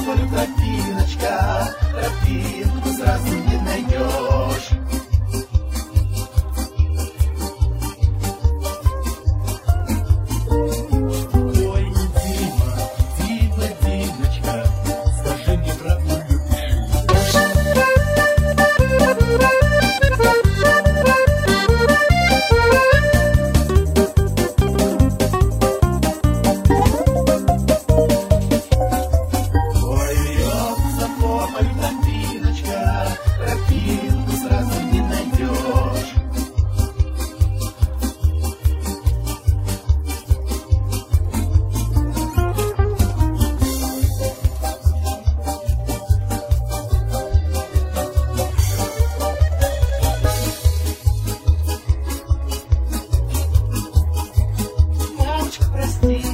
полю тропиночка, тропинку сразу не найдешь. Ой, Дима, Дима, Димочка, скажи мне правду, любишь? Ой, льется по полю тропиночка, тропинку сразу не найдешь. Мамочка, прости.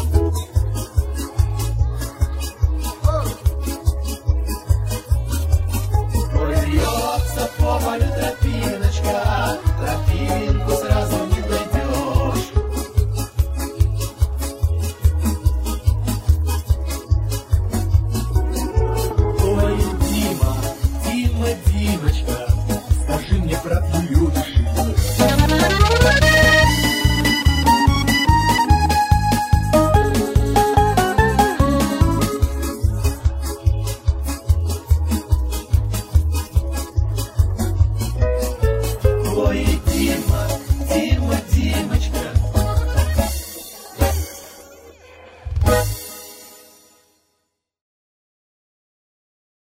Ой, льется по полю тропиночка, тропинку сразу не найдешь. Ой, Дима, Дима, Димочка, скажи мне правду, любишь?